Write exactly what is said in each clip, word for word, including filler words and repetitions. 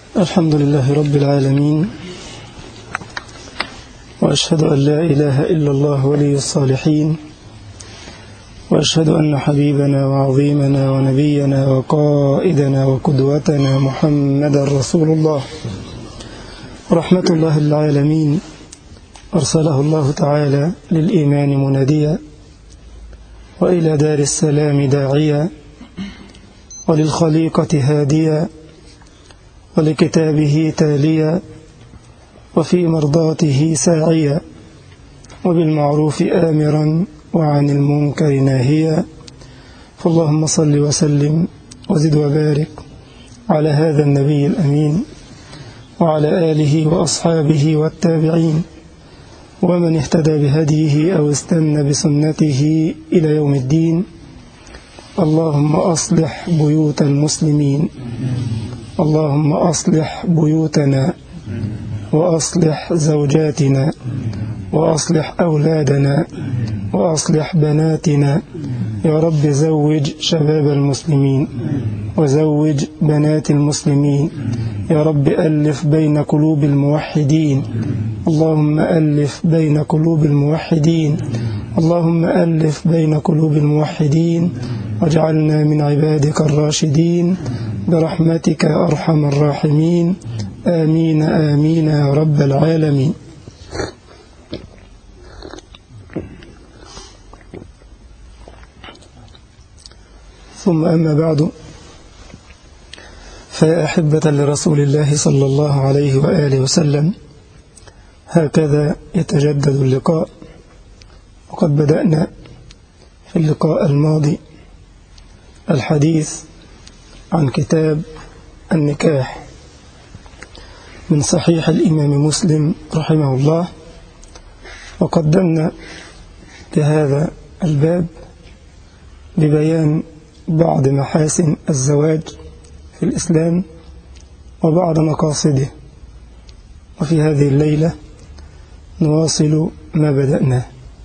الحمد لله رب العالمين، وأشهد أن لا إله إلا الله ولي الصالحين، وأشهد أن حبيبنا وعظيمنا ونبينا وقائدنا وقدوتنا محمد رسول الله رحمة الله للعالمين، أرسله الله تعالى للإيمان مناديا، وإلى دار السلام داعيا، وللخليقة هاديا، ولكتابه تاليا، وفي مرضاته ساعيا، وبالمعروف آمرا وعن المنكر ناهيا. فاللهم صل وسلم وزد وبارك على هذا النبي الأمين، وعلى آله وأصحابه والتابعين، ومن اهتدى بهديه أو استنى بسنته إلى يوم الدين. اللهم أصلح بيوت المسلمين، اللهم أصلح بيوتنا، وأصلح زوجاتنا، وأصلح أولادنا، وأصلح بناتنا. يا رب زوج شباب المسلمين، وزوج بنات المسلمين. يا رب ألف بين قلوب الموحدين، اللهم ألف بين قلوب الموحدين، اللهم ألف بين قلوب الموحدين، واجعلنا من عبادك الراشدين برحمتك أرحم الراحمين. آمين آمين يا رب العالمين. ثم أما بعد، فيا أحبة لرسول الله صلى الله عليه وآله وسلم، هكذا يتجدد اللقاء، وقد بدأنا في اللقاء الماضي الحديث عن كتاب النكاح من صحيح الإمام مسلم رحمه الله، وقدمنا لهذا الباب ببيان بعض محاسن الزواج في الإسلام وبعض مقاصده. وفي هذه الليلة نواصل ما بدأناه.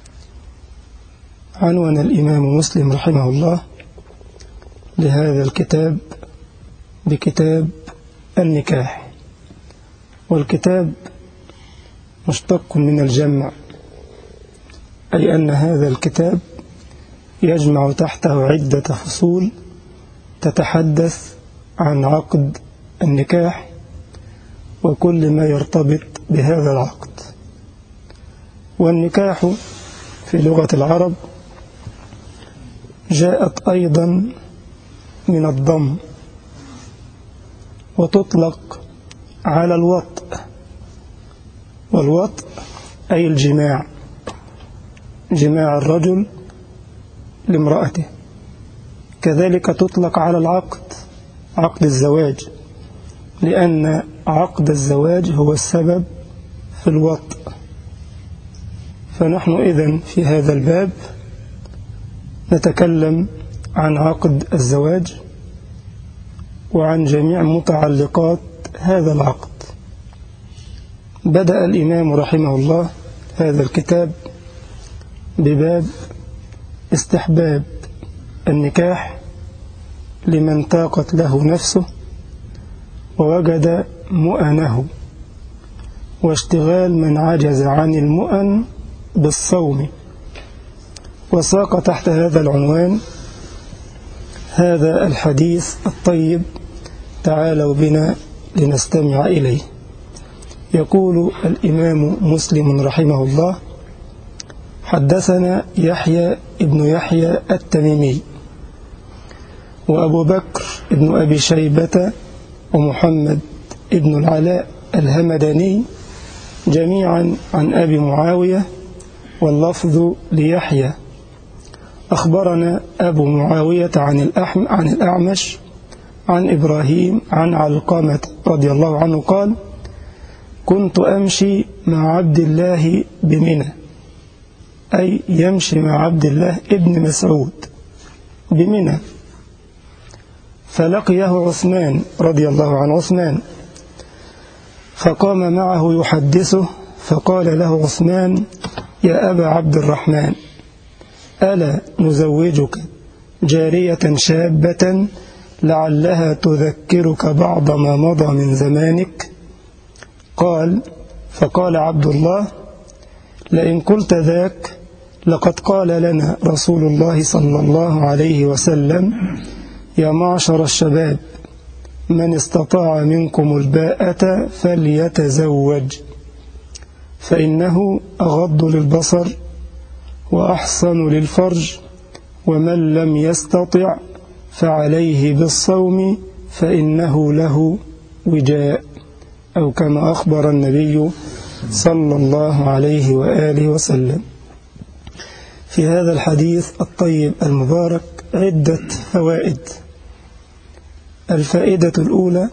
عنوان الإمام مسلم رحمه الله لهذا الكتاب بكتاب النكاح، والكتاب مشتق من الجمع، أي أن هذا الكتاب يجمع تحته عدة فصول تتحدث عن عقد النكاح وكل ما يرتبط بهذا العقد. والنكاح في لغة العرب جاءت أيضا من الضم، وتطلق على الوطء، والوطء أي الجماع، جماع الرجل لامرأته. كذلك تطلق على العقد، عقد الزواج، لأن عقد الزواج هو السبب في الوطء. فنحن إذن في هذا الباب نتكلم عن عقد الزواج وعن جميع متعلقات هذا العقد. بدأ الإمام رحمه الله هذا الكتاب بباب استحباب النكاح لمن طاقت له نفسه ووجد مؤنه، واشتغال من عجز عن المؤن بالصوم. وساق تحت هذا العنوان هذا الحديث الطيب، تعالوا بنا لنستمع إليه. يقول الإمام مسلم رحمه الله: حدثنا يحيى ابن يحيى التميمي، وأبو بكر ابن أبي شيبة، ومحمد ابن العلاء الهمداني، جميعا عن أبي معاوية، واللفظ ليحيى. أخبرنا أبو معاوية عن الأحم عن الأعمش عن إبراهيم عن علقمة رضي الله عنه قال: كنت أمشي مع عبد الله بمنى، أي يمشي مع عبد الله ابن مسعود بمنى، فلقيه عثمان رضي الله عن عثمان، فقام معه يحدثه، فقال له عثمان: يا أبا عبد الرحمن، ألا نزوجك جارية شابة لعلها تذكرك بعض ما مضى من زمانك. قال: فقال عبد الله: لئن قلت ذاك لقد قال لنا رسول الله صلى الله عليه وسلم: يا معشر الشباب، من استطاع منكم الباءة فليتزوج، فإنه أغض للبصر وأحصن للفرج، ومن لم يستطع فعليه بالصوم فإنه له وجاء، أو كما أخبر النبي صلى الله عليه وآله وسلم. في هذا الحديث الطيب المبارك عدة فوائد. الفائدة الأولى: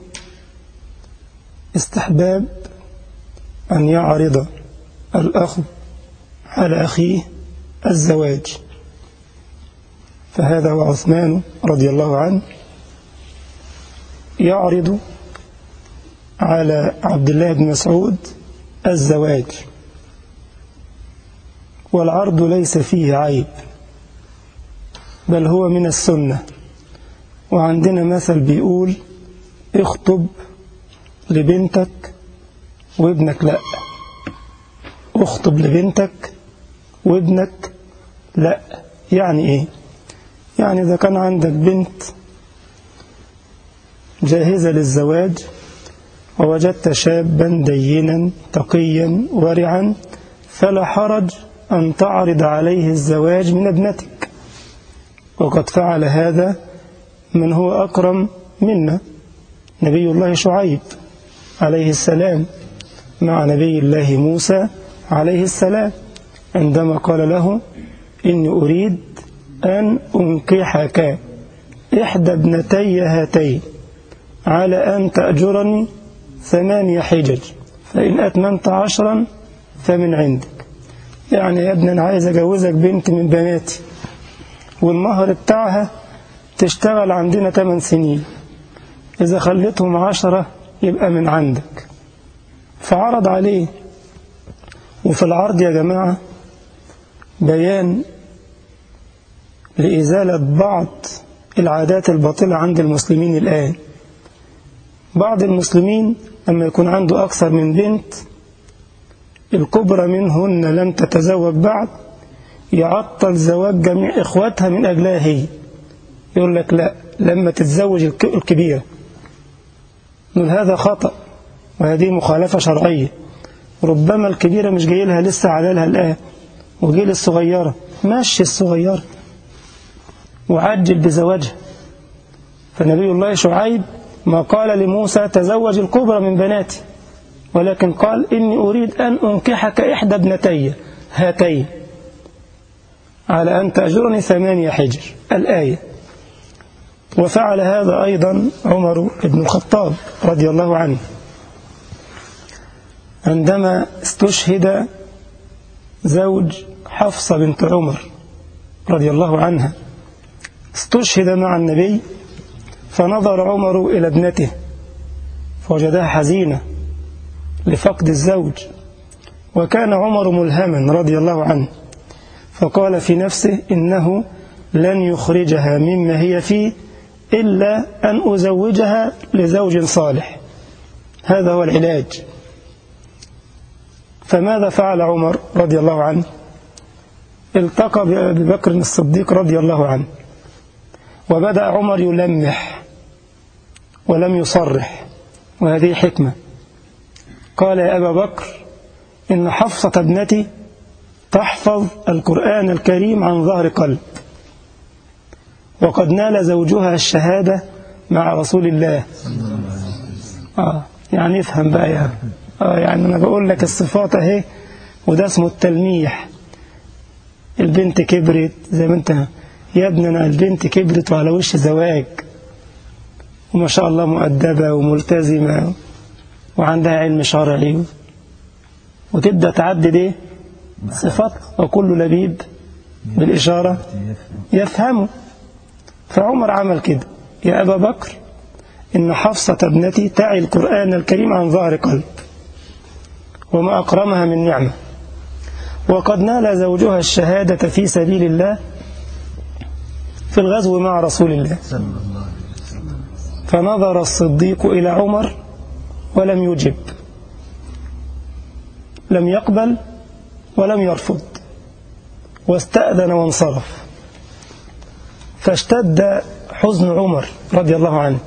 استحباب أن يعرض الأخ على أخيه الزواج، فهذا هو عثمان رضي الله عنه يعرض على عبد الله بن مسعود الزواج، والعرض ليس فيه عيب، بل هو من السنة. وعندنا مثل بيقول: اخطب لبنتك وابنك لا. اخطب لبنتك وابنك لا. يعني ايه؟ يعني إذا كان عندك بنت جاهزة للزواج ووجدت شابا دينا تقيا ورعا، فلا حرج أن تعرض عليه الزواج من ابنتك. وقد فعل هذا من هو أكرم منا، نبي الله شعيب عليه السلام مع نبي الله موسى عليه السلام، عندما قال له: إني أريد أن أنكحك إحدى ابنتي هاتين على أن تأجرني ثمانية حجج، فإن أتممت عشرا فمن عندك. يعني يا ابني أنا عايز أجوزك بنت من بناتي، والمهر بتاعها تشتغل عندنا ثمان سنين، إذا خليتهم عشرة يبقى من عندك. فعرض عليه. وفي العرض يا جماعة بيان لإزالة بعض العادات الباطلة عند المسلمين الآن. بعض المسلمين لما يكون عنده أكثر من بنت، الكبرى منهن لم تتزوج بعد، يعطل زواج جميع إخواتها من أجلها هي. يقول لك لا، لما تتزوج الكبيرة. نقول هذا خطأ، وهذه مخالفة شرعية. ربما الكبيرة مش جاي لها لسه علالها الآن، وجي للصغيرة، ماشي الصغيرة وعجل بزواجها. فنبي الله شعيب ما قال لموسى تزوج الكبرى من بناتي، ولكن قال: إني أريد أن أنكحك إحدى ابنتي هاتين على أن تأجرني ثمانية حجر، الآية. وفعل هذا أيضا عمر بن الخطاب رضي الله عنه عندما استشهد زوج حفصة بنت عمر رضي الله عنها. استشهد مع النبي، فنظر عمر إلى ابنته فوجدها حزينة لفقد الزوج، وكان عمر ملهما رضي الله عنه، فقال في نفسه: إنه لن يخرجها مما هي فيه إلا أن أزوجها لزوج صالح. هذا هو العلاج. فماذا فعل عمر رضي الله عنه؟ التقى بأبي بكر الصديق رضي الله عنه، وبدأ عمر يلمح ولم يصرح، وهذه حكمة. قال: يا أبا بكر، إن حفصة ابنتي تحفظ القرآن الكريم عن ظهر قلب، وقد نال زوجها الشهادة مع رسول الله. آه يعني افهم بقى يا آه يعني أنا بقول لك الصفات اهي، وده اسمه التلميح. البنت كبرت زي ما انت يا ابني، أنا البنت كبرت وعلى وش زواج، وما شاء الله مؤدبة وملتزمة وعندها علم شرعي، وتبدأ تعدد ايه صفات، وكل لبيب بالإشارة يفهمه. فعمر عمل كده: يا أبا بكر، إن حفصة ابنتي تعي القرآن الكريم عن ظهر قلب، وما أكرمها من نعمة، وقد نال زوجها الشهادة في سبيل الله في الغزو مع رسول الله. فنظر الصديق إلى عمر ولم يجب، لم يقبل ولم يرفض، واستأذن وانصرف. فاشتد حزن عمر رضي الله عنه،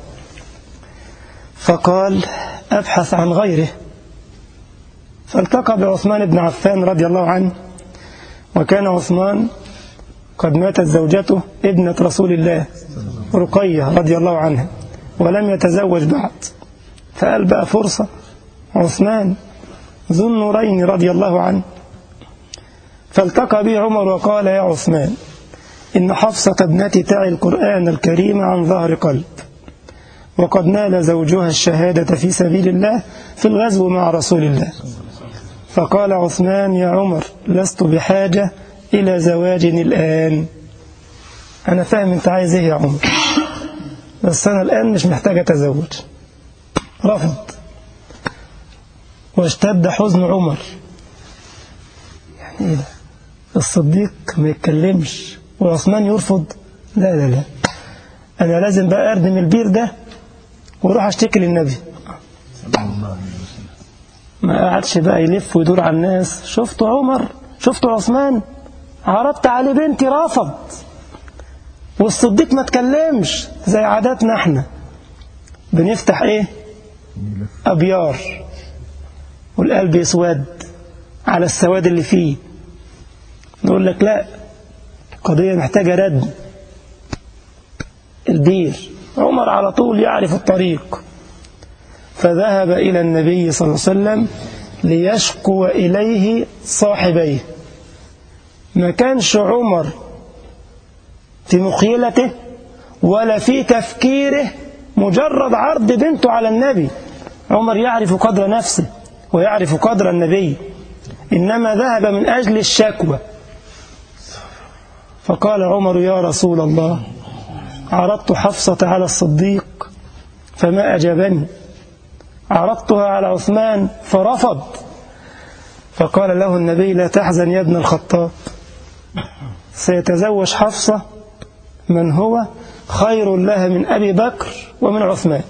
فقال أبحث عن غيره. فالتقى بعثمان بن عفان رضي الله عنه، وكان عثمان قد ماتت زوجته ابنة رسول الله رقية رضي الله عنها ولم يتزوج بعد، فقال بقى فرصة عثمان ذو النورين رضي الله عنه. فالتقى به عمر وقال يا عثمان إن حفصة ابنتي تعي القرآن الكريم عن ظهر قلب، وقد نال زوجها الشهادة في سبيل الله في الغزو مع رسول الله. فقال عثمان يا عمر لست بحاجة إلى زواج الآن. أنا فاهم أنت عايز إيه يا عمر، بس أنا الآن مش محتاج أتزوج. رفض، واشتد حزن عمر. يعني إيه ده؟ الصديق ما يتكلمش وعثمان يرفض؟ لا لا لا، أنا لازم بقى أردم البير ده وروح أشتكي للنبي. ما قعدش بقى يلف ويدور على الناس، شفتوا عمر، شفتوا عثمان، عرضت عليه بنتي رفض، والصديق ما تكلمش. زي عاداتنا احنا بنفتح ايه أبيار والقلب يسود على السواد اللي فيه، نقول لك لا، قضية محتاجة ردم البير. عمر على طول يعرف الطريق، فذهب إلى النبي صلى الله عليه وسلم ليشكو إليه صاحبيه. ما كانش عمر في مخيلته ولا في تفكيره مجرد عرض بنته على النبي. عمر يعرف قدر نفسه ويعرف قدر النبي، إنما ذهب من أجل الشكوى. فقال عمر يا رسول الله عرضت حفصة على الصديق فما أجابني، عرضتها على عثمان فرفض. فقال له النبي لا تحزن يا ابن الخطاب، سيتزوج حفصة من هو خير لها من أبي بكر ومن عثمان،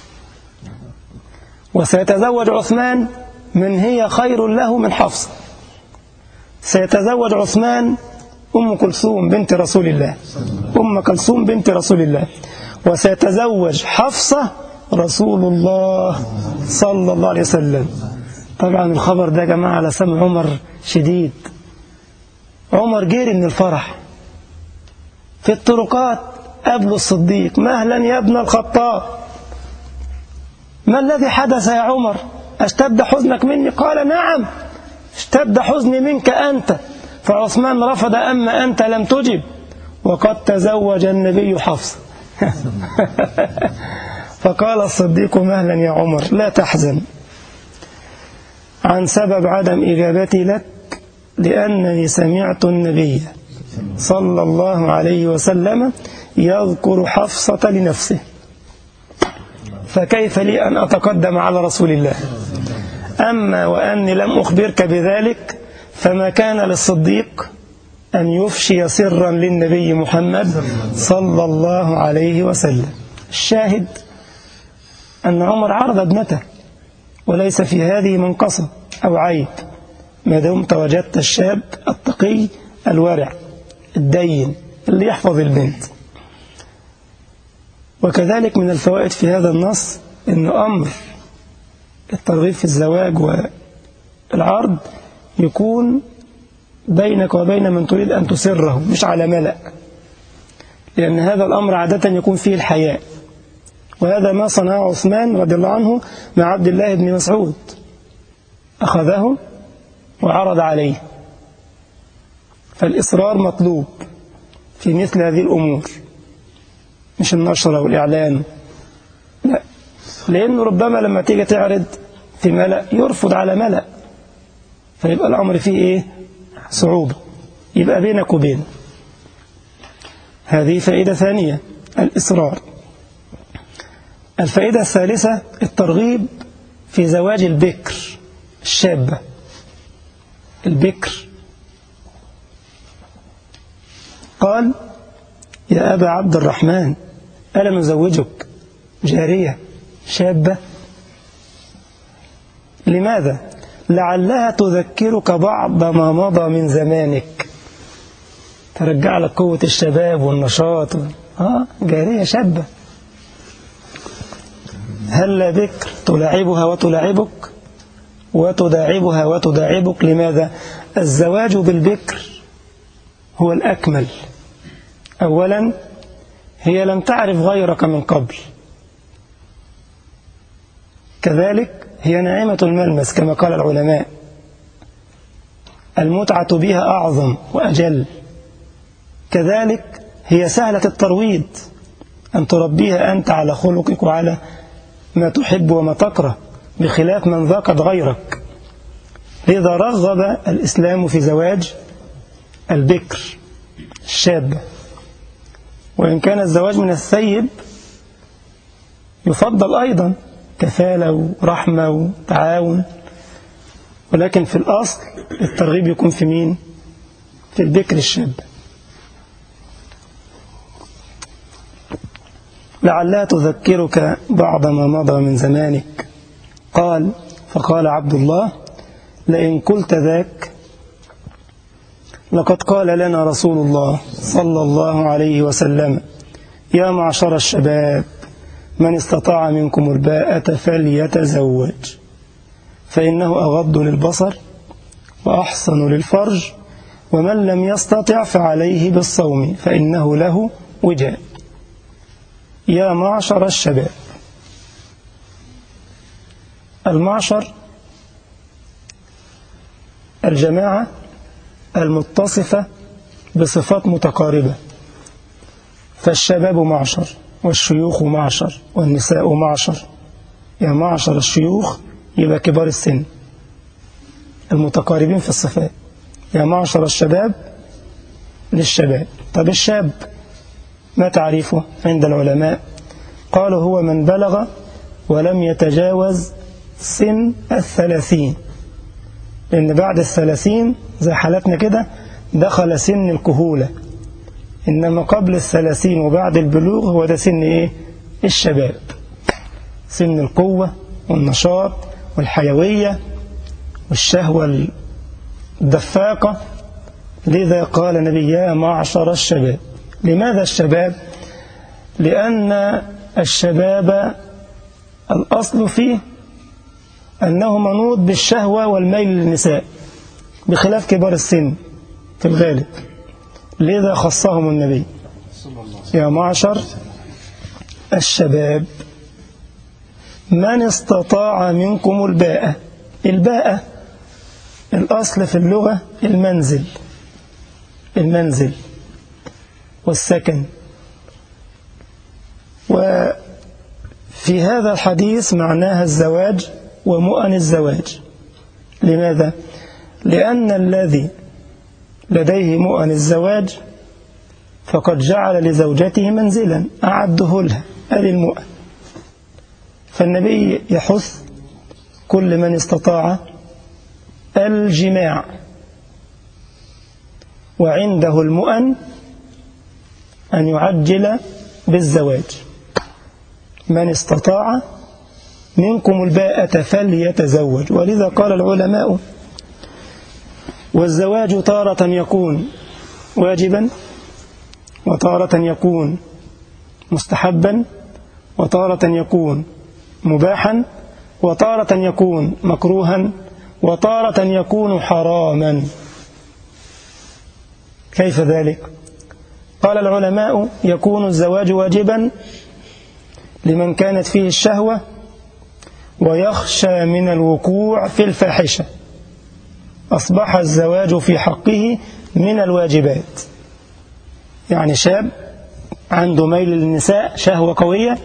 وسيتزوج عثمان من هي خير له من حفصة. سيتزوج عثمان أم كلثوم بنت رسول الله، أم كلثوم بنت رسول الله، وسيتزوج حفصة رسول الله صلى الله عليه وسلم. طبعا الخبر ده يا جماعة على سمع عمر شديد. عمر جري من الفرح في الطرقات قبل الصديق، مهلا يا ابن الخطاب، ما الذي حدث يا عمر؟ اشتد حزنك مني؟ قال نعم اشتد حزني منك أنت. فعثمان رفض أما أنت لم تجب، وقد تزوج النبي حفصة. فقال الصديق مهلا يا عمر لا تحزن عن سبب عدم إجابتي لك، لأنني سمعت النبي صلى الله عليه وسلم يذكر حفصة لنفسه، فكيف لي أن أتقدم على رسول الله؟ أما وأني لم أخبرك بذلك فما كان للصديق أن يفشي سرا للنبي محمد صلى الله عليه وسلم. الشاهد أن عمر عرض ابنته، وليس في هذه منقصة أو عيب ما دمت وجدت الشاب التقي الورع الدين اللي يحفظ البنت. وكذلك من الفوائد في هذا النص أن أمر الترغيب في الزواج والعرض يكون بينك وبين من تريد أن تسره، مش على ملأ، لأن هذا الأمر عادة يكون فيه الحياء، وهذا ما صنعه عثمان رضي الله عنه مع عبد الله بن مسعود، أخذه وعرض عليه. فالإصرار مطلوب في مثل هذه الأمور، مش النشرة والإعلان، لا، لأنه ربما لما تيجي تعرض في ملأ يرفض على ملأ، فيبقى الأمر فيه إيه؟ صعوبة، يبقى بينك وبينه. هذه فائدة ثانية، الإصرار. الفائدة الثالثة الترغيب في زواج البكر الشابة. البكر قال يا أبا عبد الرحمن ألا نزوجك جارية شابة. لماذا؟ لعلها تذكرك بعض ما مضى من زمانك، ترجع لك قوة الشباب والنشاط. آه جارية شابة. هل بكر تلاعبها وتلاعبك وتداعبها وتداعبك. لماذا؟ الزواج بالبكر هو الأكمل. أولا هي لم تعرف غيرك من قبل، كذلك هي ناعمة الملمس كما قال العلماء، المتعة بها أعظم وأجل، كذلك هي سهلة الترويض، أن تربيها أنت على خلقك وعلى ما تحب وما تكره، بخلاف من ذاقت غيرك. لذا رغب الإسلام في زواج البكر الشابة، وإن كان الزواج من الثيب يفضل أيضا كفالة ورحمة وتعاون، ولكن في الأصل الترغيب يكون في مين؟ في البكر الشاب. لعلها تذكرك بعض ما مضى من زمانك. قال فقال عبد الله لئن قلت ذاك لقد قال لنا رسول الله صلى الله عليه وسلم يا معشر الشباب من استطاع منكم الباءة فليتزوج فإنه أغض للبصر وأحصن للفرج ومن لم يستطع فعليه بالصوم فإنه له وجاء. يا معشر الشباب. المعشر الجماعة المتصفة بصفات متقاربة، فالشباب معشر والشيوخ معشر والنساء معشر. يا معشر الشيوخ يبقى كبار السن المتقاربين في الصفات. يا معشر الشباب للشباب. طب الشاب ما تعريفه عند العلماء؟ قالوا هو من بلغ ولم يتجاوز سن الثلاثين، لأن بعد الثلاثين زي حالتنا كده دخل سن الكهولة، إنما قبل الثلاثين وبعد البلوغ هو ده سن إيه؟ الشباب، سن القوة والنشاط والحيوية والشهوة الدفاقة. لذا قال النبي يا معشر الشباب. لماذا الشباب؟ لأن الشباب الأصل فيه أنه منوط بالشهوة والميل للنساء بخلاف كبار السن في الغالب. لذا خصهم النبي يا معشر الشباب من استطاع منكم الباءة. الباءة الأصل في اللغة المنزل، المنزل والسكن. وفي هذا الحديث معناها الزواج ومؤن الزواج. لماذا؟ لأن الذي لديه مؤن الزواج فقد جعل لزوجته منزلا أعده لها، هذه المؤن. فالنبي يحث كل من استطاع الجماع وعنده المؤن أن يعجل بالزواج. من استطاع منكم الباءة فليتزوج. ولذا قال العلماء والزواج تارة يكون واجبا وتارة يكون مستحبا وتارة يكون مباحا وتارة يكون مكروها وتارة يكون حراما. كيف ذلك؟ قال العلماء يكون الزواج واجبا لمن كانت فيه الشهوة ويخشى من الوقوع في الفاحشة، أصبح الزواج في حقه من الواجبات. يعني شاب عنده ميل للنساء شهوة قوية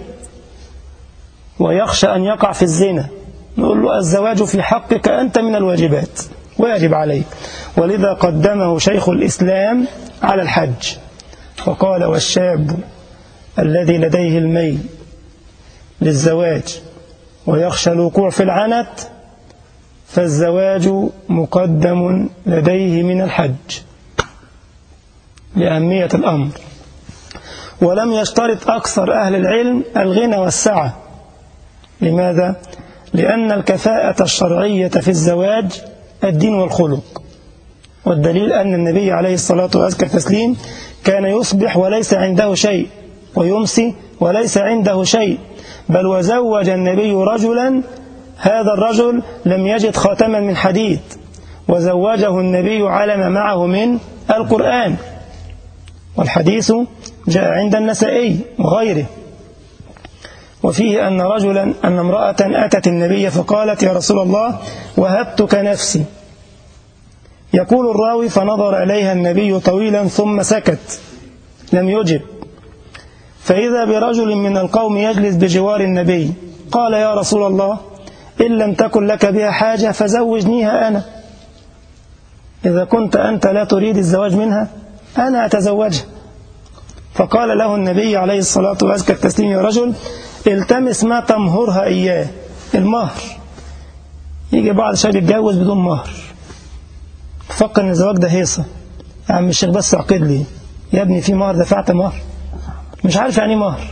ويخشى أن يقع في الزنا، نقول له الزواج في حقك أنت من الواجبات، واجب عليك. ولذا قدمه شيخ الإسلام على الحج فقال والشاب الذي لديه الميل للزواج ويخشى الوقوع في العنت فالزواج مقدم لديه من الحج لأهمية الأمر. ولم يشترط أكثر أهل العلم الغنى والسعة. لماذا؟ لأن الكفاءة الشرعية في الزواج الدين والخلق، والدليل أن النبي عليه الصلاة والتسليم كان يصبح وليس عنده شيء، ويمسي وليس عنده شيء، بل وزوج النبي رجلا، هذا الرجل لم يجد خاتما من حديد، وزوجه النبي على ما معه من القرآن. والحديث جاء عند النسائي وغيره، وفيه أن رجلا أن امرأة أتت النبي فقالت: يا رسول الله وهبتك نفسي. يقول الراوي: فنظر إليها النبي طويلا ثم سكت لم يجب، فإذا برجل من القوم يجلس بجوار النبي، قال: يا رسول الله إن لم تكن لك بها حاجة فزوجنيها أنا، إذا كنت أنت لا تريد الزواج منها أنا أتزوجها. فقال له النبي عليه الصلاة والتسليم: يا رجل التمس ما تمهرها إياه، المهر. يجي بعض الشباب يتجوز بدون مهر، فكر ان الزواج ده هيصة، يا عم الشيخ بس اعقد لي، يا ابني في مهر، دفعت مهر، مش عارف يعني ايه مهر،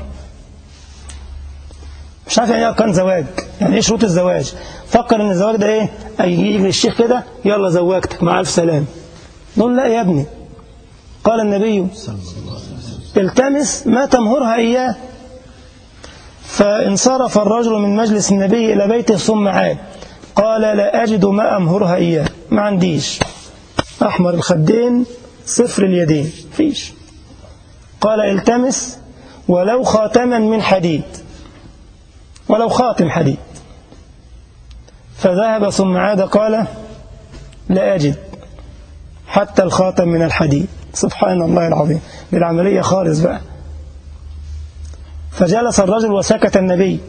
مش عارف يعني ايه اركان زواج، يعني ايه شروط الزواج. فكر ان الزواج ده ايه، يجي للشيخ كده يلا زوجتك مع الف سلام. نقول لا يا ابني، قال النبي التمس ما تمهرها اياه. فانصرف الرجل من مجلس النبي الى بيته ثم عاد، قال: لا أجد ما أمهرها إياه، ما عنديش، أحمر الخدين صفر اليدين، فيش. قال: التمس ولو خاتما من حديد، ولو خاتم حديد. فذهب ثم عاد قال: لا أجد حتى الخاتم من الحديد. سبحان الله العظيم، بالعملية خالص بقى. فجلس الرجل وسكت النبي،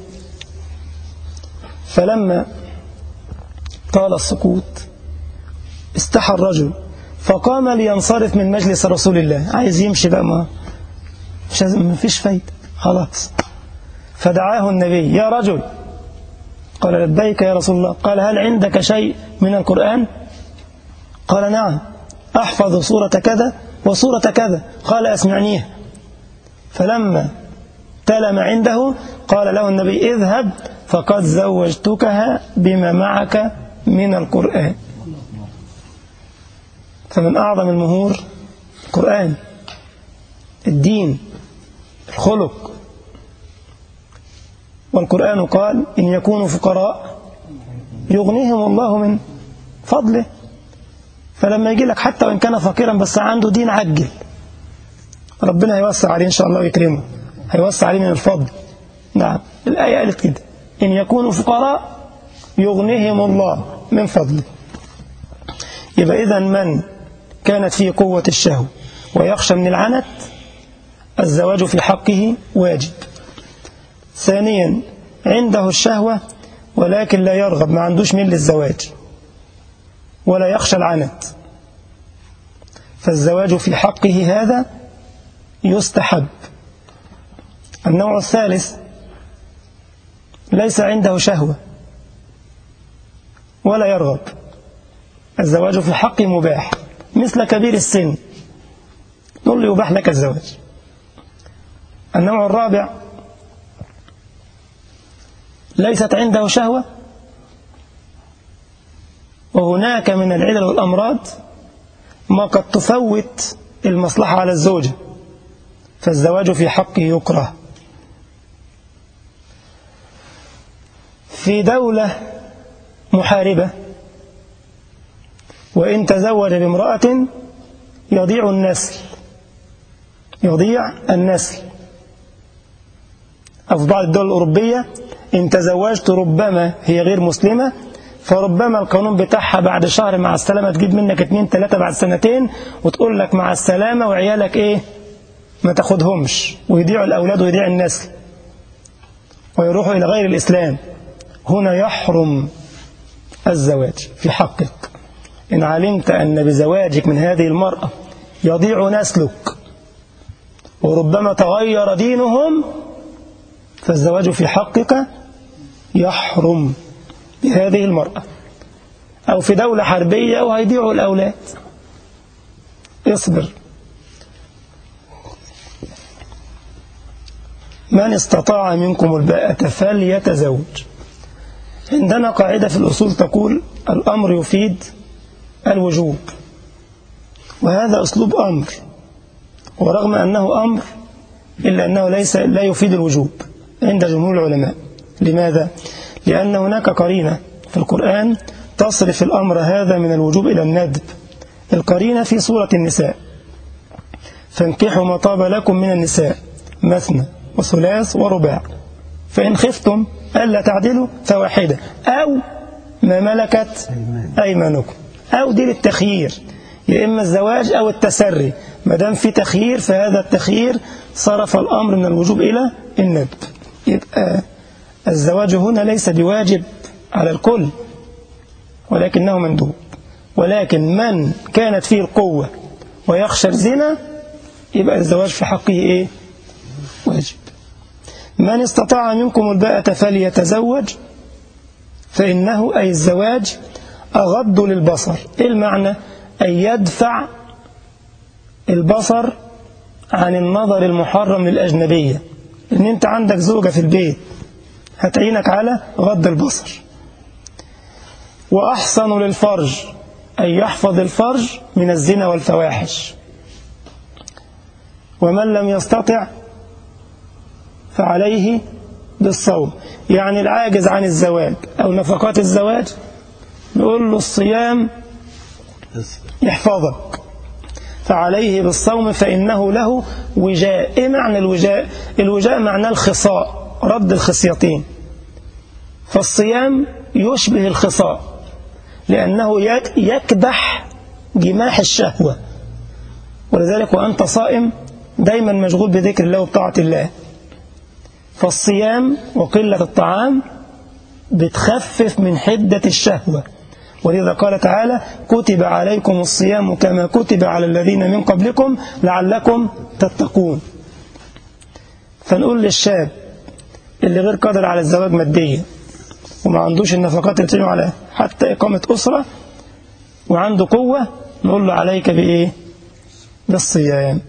فلما طال السكوت استحى الرجل فقام لينصرف من مجلس رسول الله، عايز يمشي بقى، ما مش ما فيش فايدة خلاص. فدعاه النبي: يا رجل. قال: لبيك يا رسول الله. قال: هل عندك شيء من القرآن؟ قال: نعم، أحفظ سورة كذا وسورة كذا. قال: أسمعنيها. فلما تلا ما عنده قال له النبي: اذهب فقد زوجتكها بما معك من القرآن. فمن أعظم المهور القرآن، الدين، الخلق. والقرآن قال: إن يكونوا فقراء يغنيهم الله من فضله. فلما يجي لك حتى وإن كان فقيرا بس عنده دين، عجل، ربنا هيوسع عليه إن شاء الله ويكرمه، هيوسع عليه من الفضل. نعم، الآية قالت كده: إن يكونوا فقراء يغنيهم الله من فضله. يبقى إذن من كانت فيه قوة الشهوة ويخشى من العنت، الزواج في حقه واجب. ثانيا، عنده الشهوة ولكن لا يرغب، ما عندوش ميل للزواج ولا يخشى العنت، فالزواج في حقه هذا يستحب. النوع الثالث، ليس عنده شهوة ولا يرغب، الزواج في حقه مباح، مثل كبير السن، نقول له يباح لك الزواج. النوع الرابع، ليست عنده شهوة وهناك من العلل والأمراض ما قد تفوت المصلحة على الزوجة، فالزواج في حقه يكره. في دولة محاربة وإن تزوج بامرأة يضيع النسل، يضيع النسل. أو في بعض الدول الأوروبية إن تزوجت ربما هي غير مسلمة، فربما القانون بتاعها بعد شهر مع السلامة تجيب منك اتنين تلاتة بعد سنتين وتقول لك مع السلامة، وعيالك إيه ما تاخدهمش، ويضيعوا الأولاد ويضيع النسل ويروحوا إلى غير الإسلام. هنا يحرم الزواج في حقك. إن علمت أن بزواجك من هذه المرأة يضيع نسلك وربما تغير دينهم، فالزواج في حقك يحرم بهذه المرأة. أو في دولة حربية وهيضيعوا الأولاد، اصبر. من استطاع منكم الباءة فليتزوج. عندنا قاعدة في الأصول تقول الأمر يفيد الوجوب، وهذا أسلوب أمر، ورغم أنه أمر إلا أنه ليس لا يفيد الوجوب عند جمهور العلماء. لماذا؟ لأن هناك قرينة في القرآن تصرف الأمر هذا من الوجوب إلى الندب. القرينة في سورة النساء: فانكحوا ما طاب لكم من النساء مثنى وثلاث ورباع فإن خفتم ألا تعدلوا فواحدة أو ما ملكت أيمانكم. أو دي للتخيير، يا إما الزواج أو التسري. ما دام في تخيير فهذا التخيير صرف الأمر من الوجوب إلى الندب. يبقى الزواج هنا ليس بواجب على الكل ولكنه مندوب، ولكن من كانت فيه القوة ويخشى الزنا يبقى الزواج في حقه إيه؟ واجب. من استطاع منكم الباءة فليتزوج فإنه أي الزواج أغض للبصر. إيه المعنى؟ أن يدفع البصر عن النظر المحرم للأجنبية. إن أنت عندك زوجة في البيت هتعينك على غض البصر. وأحصن للفرج أن يحفظ الفرج من الزنا والفواحش. ومن لم يستطع فعليه بالصوم. يعني العاجز عن الزواج أو نفقات الزواج نقول له الصيام يحفظك، فعليه بالصوم فإنه له وجاء. إيه معنى الوجاء؟ الوجاء معناه الخصاء، رد الخصيتين. فالصيام يشبه الخصاء لأنه يكبح جماح الشهوة، ولذلك وأنت صائم دايما مشغول بذكر الله وبطاعة الله. فالصيام وقلة الطعام بتخفف من حدة الشهوة، ولذا قال تعالى كتب عليكم الصيام كما كتب على الذين من قبلكم لعلكم تتقون. فنقول للشاب اللي غير قادر على الزواج ماديا وما عندوش النفقات اللي تجمع على حتى إقامة أسرة وعنده قوة، نقول له عليك بإيه؟ بالصيام.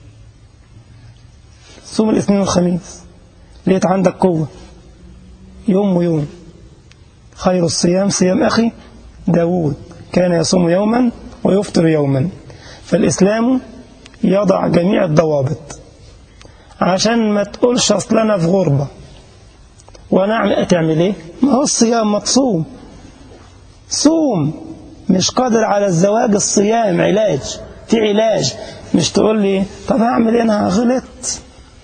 صوم الاثنين والخميس. لقيت عندك قوة يوم ويوم. خير الصيام صيام أخي داود كان يصوم يوما ويفطر يوما. فالإسلام يضع جميع الضوابط عشان ما تقولش أصل أنا في غربة ونعمل تعمل إيه؟ ما هو الصيام متصوم. صوم. مش قادر على الزواج، الصيام علاج، في علاج. مش تقول لي طب هعمل إيه أنا غلطت.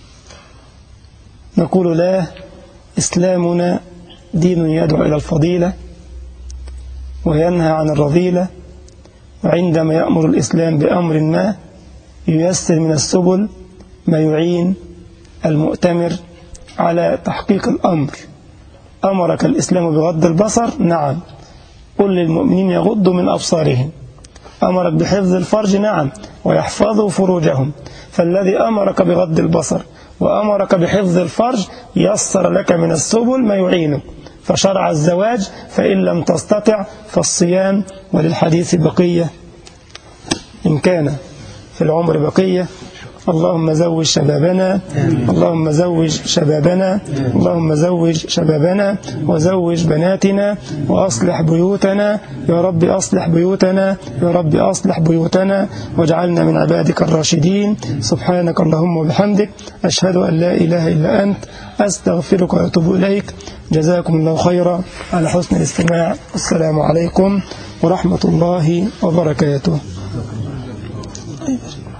نقول لا، إسلامنا دين يدعو إلى الفضيلة وينهى عن الرذيلة، وعندما يأمر الإسلام بأمر ما ييسر من السبل ما يعين المؤتمر على تحقيق الأمر. أمرك الإسلام بغض البصر، نعم، قل للمؤمنين يغضوا من أبصارهم. أمرك بحفظ الفرج، نعم، ويحفظوا فروجهم. فالذي أمرك بغض البصر وأمرك بحفظ الفرج يسر لك من السبل ما يعينك. فشرع الزواج، فإن لم تستطع فالصيام. وللحديث بقية إن كان في العمر بقية. اللهم زوج شبابنا، اللهم زوج شبابنا، اللهم زوج شبابنا وزوج بناتنا وأصلح بيوتنا يا رب، أصلح بيوتنا يا رب، أصلح بيوتنا واجعلنا من عبادك الراشدين. سبحانك اللهم وبحمدك، أشهد أن لا إله إلا أنت، أستغفرك وأتوب إليك. جزاكم الله خيرا على حسن الاستماع. السلام عليكم ورحمة الله وبركاته.